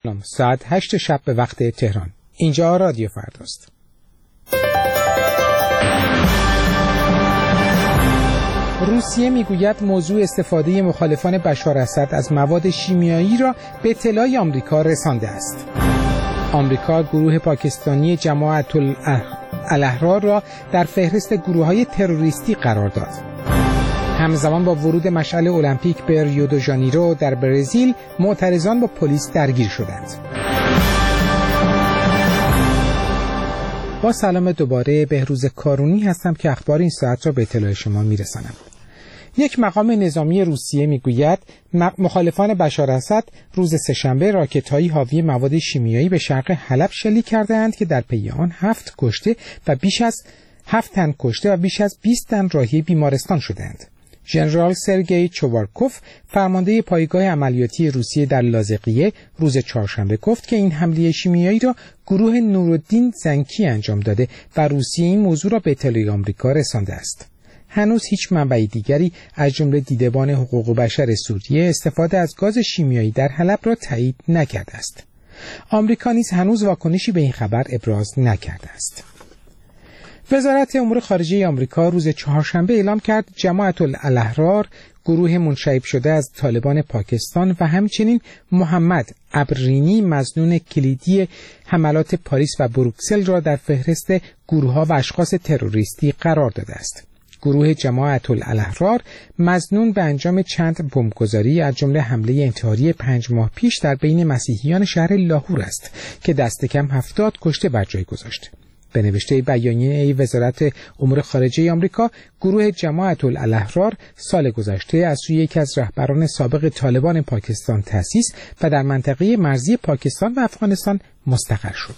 ساعت 8 شب به وقت تهران. اینجا رادیو فرداست. روسیه میگوید موضوع استفاده مخالفان بشار اسد از مواد شیمیایی را به اطلاع آمریکا رسانده است. آمریکا گروه پاکستانی جماعت الاحرار را در فهرست گروه‌های تروریستی قرار داد. همزمان با ورود مشعل المپیک به ریو دو ژانیرو در برزیل، معترضان با پلیس درگیر شدند. با سلام دوباره، بهروز کارونی هستم که اخبار این ساعت را به اطلاع شما میرسانم. یک مقام نظامی روسیه میگوید مخالفان بشار اسد روز سه‌شنبه راکت‌هایی حاوی مواد شیمیایی به شرق حلب شلیک کرده‌اند که در پی آن 7 تن کشته و بیش از 20 تن راهی بیمارستان شدند. ژنرال سرگئی چوارکوف، فرمانده پایگاه عملیاتی روسیه در لاذقیه، روز چهارشنبه گفت که این حمله شیمیایی را گروه نورالدین زنکی انجام داده و روسیه این موضوع را به اطلاع آمریکا رسانده است. هنوز هیچ منبع دیگری از جمله دیدبان حقوق بشر سوریه استفاده از گاز شیمیایی در حلب را تایید نکرده است. آمریکا نیز هنوز واکنشی به این خبر ابراز نکرده است. وزارت امور خارجه آمریکا روز چهارشنبه اعلام کرد جماعت الاحرار، گروه منشعب شده از طالبان پاکستان و همچنین محمد ابرینی، مظنون کلیدی حملات پاریس و بروکسل را در فهرست گروه‌ها و اشخاص تروریستی قرار داده است. گروه جماعت الاحرار مظنون به انجام چند بمبگذاری از جمله حمله انتحاری 5 ماه پیش در بین مسیحیان شهر لاهور است که دست کم 70 کشته بر جای گذاشت. به نوشته بیانیه وزارت امور خارجه آمریکا، گروه جماعت الاحرار سال گذشته از سوی یکی از رهبران سابق طالبان پاکستان تأسیس و در منطقه مرزی پاکستان و افغانستان مستقر شد.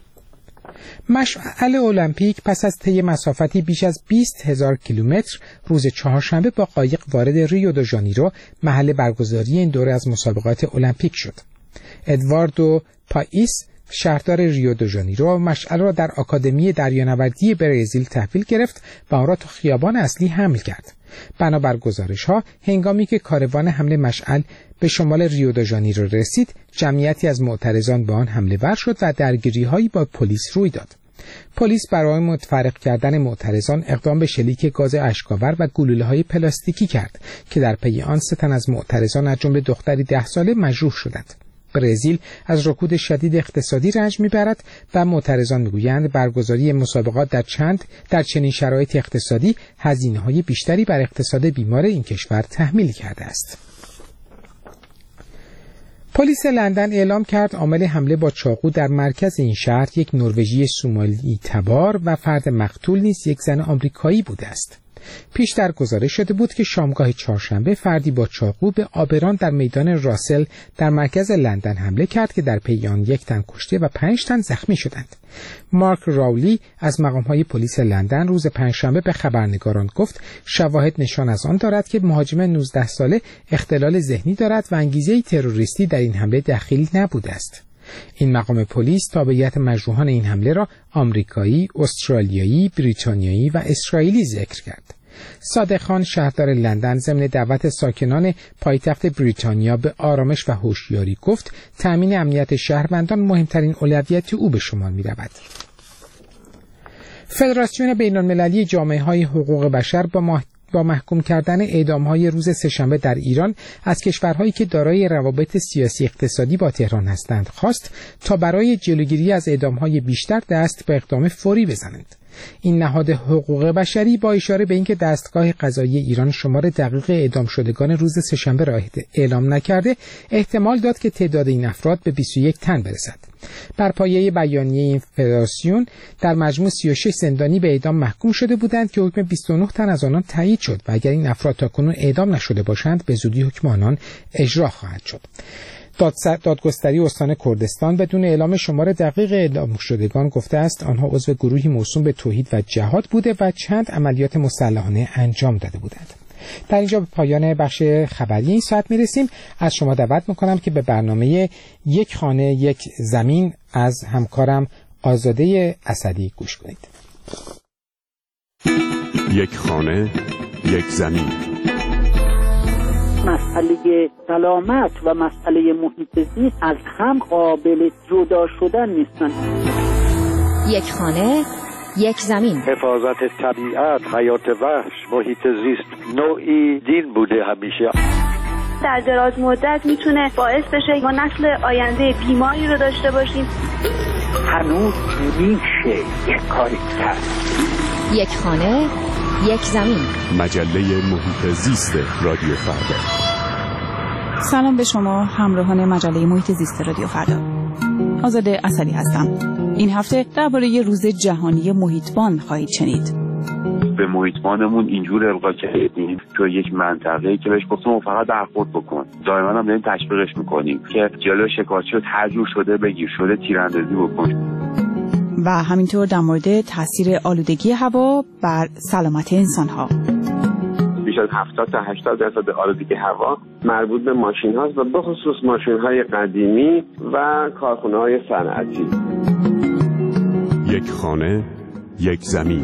مشعل المپیک پس از طی مسافتی بیش از 20,000 کیلومتر روز چهارشنبه با قایق وارد ریو دو ژانیرو، محل برگزاری این دوره از مسابقات المپیک شد. ادواردو پائیس، شهردار ریو دو ژانیرو، مشعل را در آکادمی دریانوردی برزیل تحویل گرفت و آن را تا خیابان اصلی حمل کرد. بنابر گزارش‌ها، هنگامی که کاروان حمل مشعل به شمال ریو دو ژانیرو رسید، جمعیتی از معترضان به آن حمله ور شد و درگیری‌هایی با پلیس روی داد. پلیس برای متفرق کردن معترضان اقدام به شلیک گاز اشک‌آور و گلوله‌های پلاستیکی کرد که در پی آن 3 تن از معترضان از جمله دختری 10 ساله مجروح شدند. برزیل از رکود شدید اقتصادی رنج میبرد و معترضان میگویند برگزاری مسابقات در چنین شرایط اقتصادی هزینه‌های بیشتری بر اقتصاد بیمار این کشور تحمیل کرده است. پلیس لندن اعلام کرد عامل حمله با چاقو در مرکز این شهر یک نروژی سومالی تبار و فرد مقتول نیز یک زن آمریکایی بوده است. پیشتر گزارش شده بود که شامگاه چهارشنبه فردی با چاقو به آبران در میدان راسل در مرکز لندن حمله کرد که در پی آن 1 تن کشته و 5 تن زخمی شدند. مارک راولی از مقام‌های پلیس لندن روز پنجشنبه به خبرنگاران گفت شواهد نشان از آن دارد که مهاجم 19 ساله اختلال ذهنی دارد و انگیزه تروریستی در این حمله دخیل نبوده است. این مقام پلیس تابعیت مجروحان این حمله را آمریکایی، استرالیایی، بریتانیایی و اسرائیلی ذکر کرد. صادق خان، شهردار لندن، ضمن دعوت ساکنان پایتخت بریتانیا به آرامش و هوشیاری گفت تأمین امنیت شهروندان مهمترین اولویت او به شمار می‌رود. فدراسیون بین‌المللی جامعه‌های حقوق بشر با محکوم کردن اعدام‌های روز سه‌شنبه در ایران از کشورهایی که دارای روابط سیاسی اقتصادی با تهران هستند خواست تا برای جلوگیری از اعدام‌های بیشتر دست به اقدام فوری بزنند. این نهاد حقوق بشری با اشاره به اینکه دستگاه قضایی ایران شمار دقیق اعدام شدگان روز سه‌شنبه را اعلام نکرده، احتمال داد که تعداد این افراد به 21 تن برسد. بر پایه بیانیه این فدراسیون در مجموع 36 زندانی به اعدام محکوم شده بودند که حکم 29 تن از آنان تایید شد و اگر این افراد تاکنون اعدام نشده باشند به زودی حکم آنان اجرا خواهد شد. دادگستری استان کردستان بدون اعلام شمار دقیق اعدام شدگان گفته است آنها عضو گروهی موسوم به توحید و جهاد بوده و چند عملیات مسلحانه انجام داده بودند. در اینجا به پایان بخش خبری این ساعت میرسیم. از شما دعوت میکنم که به برنامه یک خانه یک زمین از همکارم آزاده اسدی گوش کنید. یک خانه یک زمین. مسئله سلامت و مسئله محیط زیست از هم قابل جدا شدن نیستن. یک خانه، یک زمین. حفاظت طبیعت، حیات وحش، محیط زیست نوعی دین بوده همیشه. در دراز مدت میتونه باعث بشه ما نسل آینده بیماری رو داشته باشیم. هنوز میشه یک کاری کرد. یک خانه، یک زمین. مجله محیط زیست رادیو فردا. سلام به شما همراهان مجله محیط زیست رادیو فردا. آزاده اسدی هستم. این هفته درباره روز جهانی محیطبان خواهید شنید. به محیطبانمون اینجور القا کردیم تو یک منطقه‌ای که بهش گفتم فقط برخورد بکن. دائما هم داریم تشویقش میکنیم که جلو شکارچی رو هر جور شده بگیر، شده تیراندازی بکن. و همینطور در مورد تاثیر آلودگی هوا بر سلامت انسان‌ها. بیش از 70 تا 80% آلودگی هوا مربوط به ماشین هاست و به خصوص ماشین های قدیمی و کارخانه های صنعتی. یک خانه، یک زمین.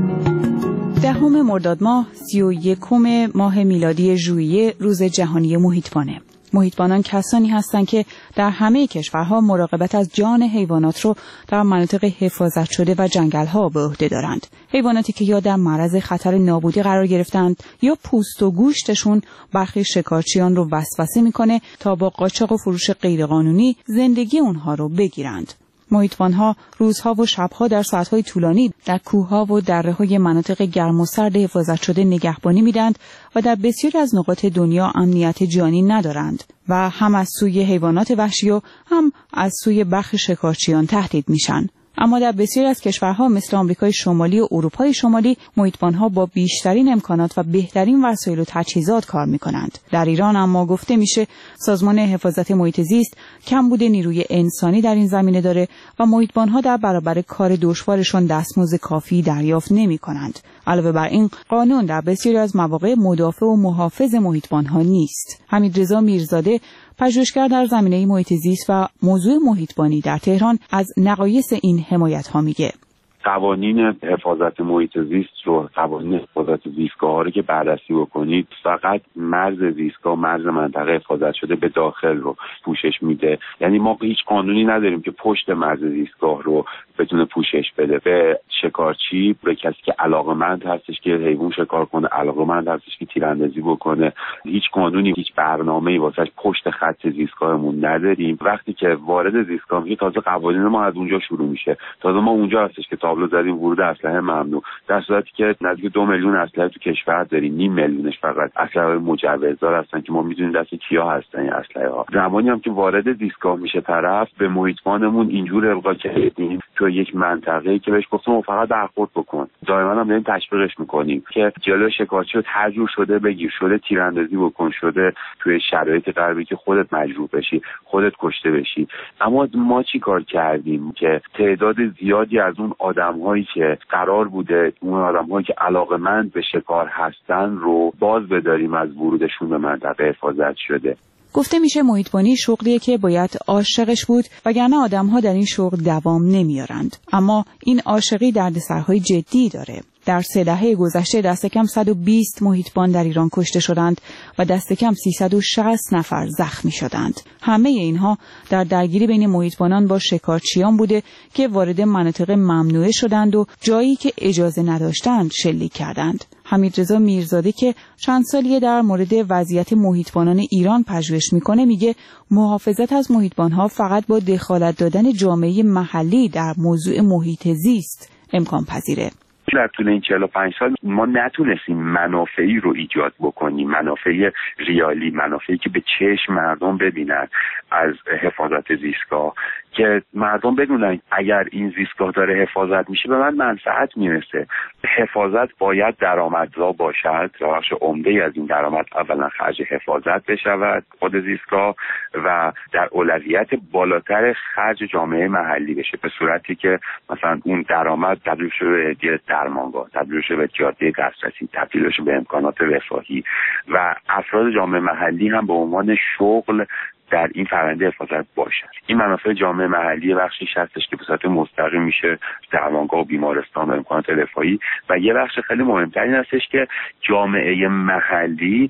10 مرداد ماه 31 ماه میلادی ژوئیه روز جهانی محیطبانه. محیطبانان کسانی هستند که در همه کشورها مراقبت از جان حیوانات رو در مناطق حفاظت شده و جنگل‌ها به عهده دارند. حیواناتی که یا در معرض خطر نابودی قرار گرفتند یا پوست و گوشتشون برخی شکارچیان رو وسوسه میکنه تا با قاچاق و فروش غیرقانونی زندگی اونها رو بگیرند. محیطبان‌ها روزها و شبها در ساعت‌های طولانی در کوه‌ها و دره‌های مناطق گرم و سرد حفاظت شده نگهبانی می‌دهند و در بسیاری از نقاط دنیا امنیت جانی ندارند و هم از سوی حیوانات وحشی و هم از سوی برخی شکارچیان تهدید میشن. اما در بسیاری از کشورها مثل آمریکای شمالی و اروپای شمالی محیطبان‌ها با بیشترین امکانات و بهترین وسایل و تجهیزات کار می‌کنند. در ایران اما گفته میشه سازمان حفاظت محیط زیست کمبود نیروی انسانی در این زمینه داره و محیطبان‌ها در برابر کار دشوارشان دستمزد کافی دریافت نمی‌کنند. علاوه بر این قانون در بسیاری از مواقع مدافع و محافظ محیطبان‌ها نیست. حمیدرضا میرزاده پژوهشگر در زمینه محیط زیست و موضوع محیطبانی در تهران از نقایص این حمایت‌ها میگه. قوانین حفاظت محیط زیست رو، قوانین حفاظت زیستگاه‌ها رو که بررسی بکنید فقط مرز زیستگاه، مرز منطقه حفاظت شده به داخل رو پوشش میده. یعنی ما هیچ قانونی نداریم که پشت مرز زیستگاه رو بتونه پوشش بده. به شکارچی، به کسی که علاقه‌مند هستش که حیوان شکار کنه، علاقه‌مند هستش که تیراندازی بکنه، هیچ قانونی، هیچ برنامه‌ای واسش پشت خط زیستگاهمون نداریم. وقتی که وارد زیستگاه میشه تازه قوانین ما از اونجا شروع میشه. تازه ما اونجا هستش که تابلو زدیم ورود اسلحه ممنوع، در صورتی که نزدیک 2 میلیون اسلحه تو کشور داریم. 0.5 میلیونش فقط اسلحه مجوزدار هستن که ما میدونیم دست کیا هستن این اسلحه ها. زمانی هم که وارد زیستگاه میشه طرف، به محیطبانمون اینجور القا کردیم تو یک منطقه‌ای که بهش گفتم فقط برخورد بکن. دائما هم داریم تشویقش میکنیم که جلو شکارچی رو هر جور شده بگیر، شده تیراندازی بکن، شده توی شرایط قربی که خودت مجروح بشی، خودت کشته بشی. اما ما چی کار کردیم که تعداد زیادی از اون آدم‌هایی که قرار بوده، اون آدم‌هایی که علاقه‌مند به شکار هستن رو باز بداریم از ورودشون به منطقه حفاظت شده. گفته میشه محیطبانی شغلیه که باید عاشقش بود وگرنه آدم‌ها در این شغل دوام نمیارند. اما این عاشقی دردسرهای جدی داره. در 3 دهه گذشته دست کم 120 محیطبان در ایران کشته شدند و دست کم 360 نفر زخمی شدند. همه اینها در درگیری بین محیطبانان با شکارچیان بوده که وارد مناطق ممنوعه شدند و جایی که اجازه نداشتند شلیک کردند. حمیدرضا میرزاده که چند سالیه در مورد وضعیت محیطبانان ایران پژوهش میکنه میگه محافظت از محیطبانها فقط با دخالت دادن جامعه محلی در موضوع محیط زیست امکان پذیره. در طول این 45 سال ما نتونستیم منافعی رو ایجاد بکنیم، منافع ریالی، منافعی که به چشم مردم ببینن از حفاظت زیستگاه، که مردم بدونن اگر این زیستگاه داره حفاظت میشه به من منفعت میرسه. حفاظت باید درآمدزا باشد، بخش عمده‌ای از این درآمد اولا خرج حفاظت بشود خود زیستگاه و در اولویت بالاتر خرج جامعه محلی بشه، به صورتی که مثلا اون درآمد تبدیل شه به درمانگاه، تبدیل شه به جاده دسترسی، تبدیل شه به امکانات رفاهی و افراد جامعه محلی هم به عنوان شغل در این فرآیند حفاظت باشد. این منافع جامعه محلی بخشی هستش که به صورت مستقیم میشه درمانگاه و بیمارستان و امکانات رفاهی، و یه بخش خیلی مهمتر این هستش که جامعه محلی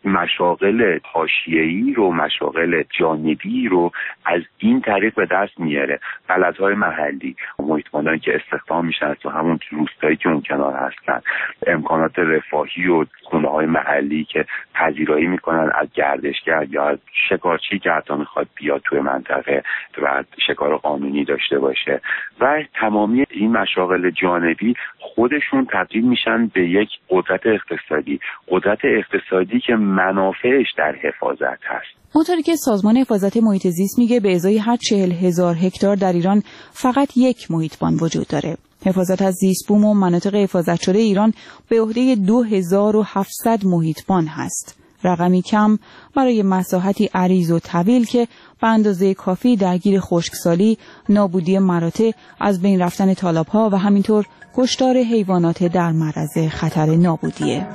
مشاغل حاشیه‌ای رو، مشاغل جانبی رو از این طریق به دست میاره. بلدهای محلی، محیط‌بانایی که استخدام میشن تو همون روستایی که اون کنار هستن، امکانات رفاهی و خونه‌های محلی که پذیرایی میکنن از گردشگر یا از شکارچی که حتی میخواد بیاد توی منطقه و شکار قانونی داشته باشه، و تمامی این مشاغل جانبی خودشون تبدیل میشن به یک قدرت اقتصادی که منافعش در حفاظت هست. اونطوری که سازمان حفاظت محیط زیست میگه به ازای هر 40,000 هکتار در ایران فقط یک محیطبان وجود داره. حفاظت از زیست بوم و مناطق حفاظت شده ایران به عهده 2700 محیطبان هست. رقمی کم برای مساحتی عریض و طویل که به اندازه کافی درگیر خشکسالی، نابودی مراتع، از بین رفتن تالاب‌ها و همینطور کشتار حیوانات در معرض خطر نابودیه.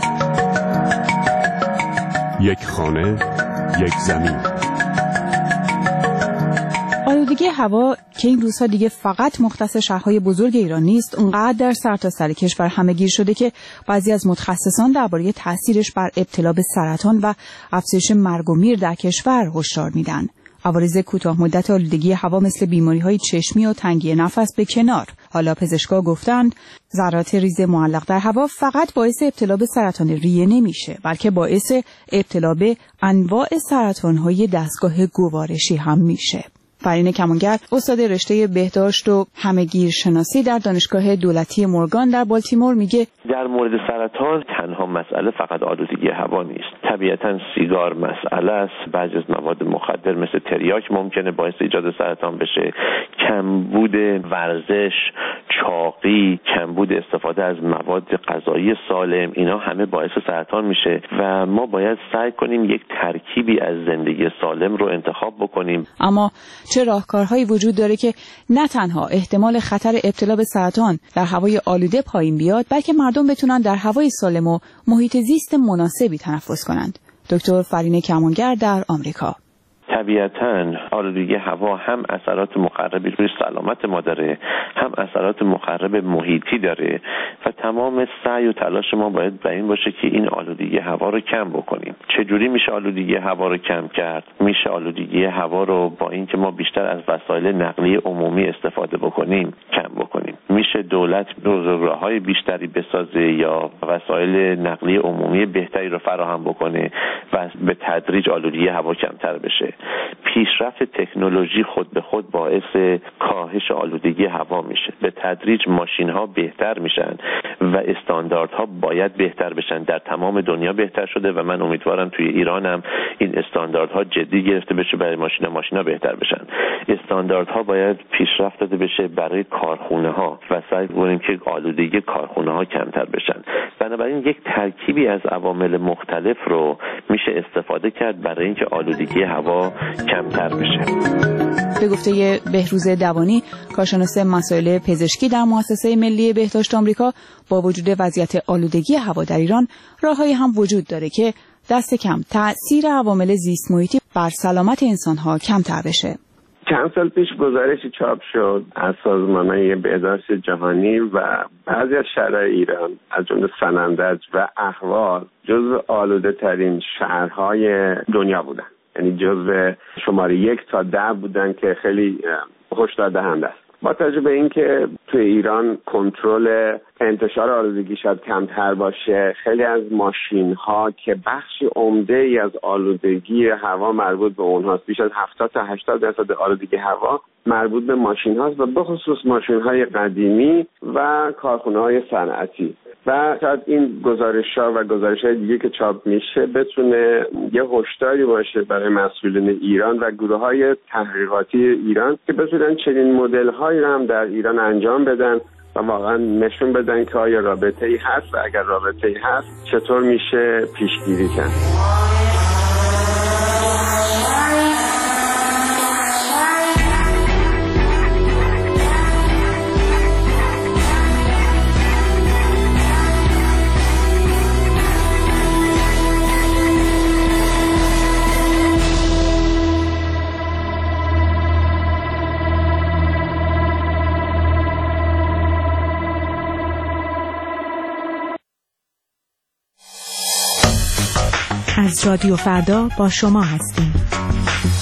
یک خانه، یک زمین. آلودگی هوا که این روزها دیگه فقط مختص شهرهای بزرگ ایران نیست، اونقدر در سرتاسر کشور همه‌گیر شده که بعضی از متخصصان درباره تأثیرش بر ابتلا به سرطان و افزایش مرگ و میر در کشور هشدار میدن. عوارض کوتاه مدت آلودگی هوا مثل بیماری‌های چشمی و تنگی نفس به کنار، حالا پزشکا گفتند ذرات ریز معلق در هوا فقط باعث ابتلا به سرطان ریه نمیشه، بلکه باعث ابتلا به انواع سرطان‌های دستگاه گوارشی هم میشه. فرینه کمانگر، استاد رشته بهداشت و همه‌گیر شناسی در دانشگاه دولتی مورگان در بالتیمور، میگه در مورد سرطان تنها مسئله فقط آلودگی هوا نیست. طبیعتاً سیگار مسئله است، بعضی از مواد مخدر مثل تریاک ممکنه باعث ایجاد سرطان بشه، کمبود ورزش، چاقی، کمبود استفاده از مواد غذایی سالم، اینا همه باعث سرطان میشه و ما باید سعی کنیم یک ترکیبی از زندگی سالم رو انتخاب بکنیم. اما چه راهکارهایی وجود داره که نه تنها احتمال خطر ابتلا به سرطان در هوای آلوده پایین بیاد، بلکه مردم بتونن در هوای سالم و محیط زیست مناسبی تنفس کنند؟ دکتر فرینه کمانگر در آمریکا. طبیعتاً آلودگی هوا هم اثرات مخربی روی سلامت ما داره، هم اثرات مخرب محیطی داره و تمام سعی و تلاش ما باید بر این باشه که این آلودگی هوا رو کم بکنیم. چجوری میشه آلودگی هوا رو کم کرد؟ میشه آلودگی هوا رو با اینکه ما بیشتر از وسایل نقلیه عمومی استفاده بکنیم کم بکنیم. میشه دولت راههای بیشتری بسازه یا وسایل نقلیه عمومی بهتری رو فراهم بکنه و به تدریج آلودگی هوا کمتر بشه. پیشرفت تکنولوژی خود به خود باعث کاهش آلودگی هوا میشه. به تدریج ماشین ها بهتر میشن و استانداردها باید بهتر بشن. در تمام دنیا بهتر شده و من امیدوارم توی ایران هم این استانداردها جدی گرفته بشه برای ماشینا بهتر بشن. استانداردها باید پیشرفت داده بشه برای کارخونه ها و سعی کنیم که آلودگی کارخونه ها کمتر بشن. بنابراین یک ترکیبی از عوامل مختلف رو میشه استفاده کرد برای اینکه آلودگی هوا کمتر بشه. به گفته بهروز دوانی، کارشناس مسائل پزشکی در مؤسسه ملی بهداشت آمریکا، با وجود وضعیت آلودگی هوا در ایران راههایی هم وجود داره که دست کم تأثیر عوامل زیست محیطی بر سلامت انسان‌ها کمتر بشه. چند سال پیش گزارشی چاپ شد از سازمان بهداشت جهانی و بعضی از شهرهای ایران از جمله سنندج و اهواز جزو آلوده ترین شهرهای دنیا بودن. یعنی جزو شماره 1 تا 10 بودن که خیلی هشدار دهنده است. با توجه به اینکه توی ایران کنترل انتشار آلودگی شاید کمتر باشه، خیلی از ماشین ها که بخشی عمده ای از آلودگی هوا مربوط به اونهاست، بیش از 70 تا 80% آلودگی هوا مربوط به ماشین هاست و به خصوص ماشین های قدیمی و کارخونه های صنعتی. و شاید این گزارش‌ها و گزارش‌های دیگه که چاپ میشه بتونه یه هشداری باشه برای مسئولین ایران و گروه‌های تحقیقاتی ایران که بتونن چنین مدل‌هایی رو هم در ایران انجام بدن و واقعا نشون بدن که آیا رابطه‌ای هست و اگر رابطه‌ای هست چطور میشه پیشگیری کرد. از از رادیو فردا با شما هستیم.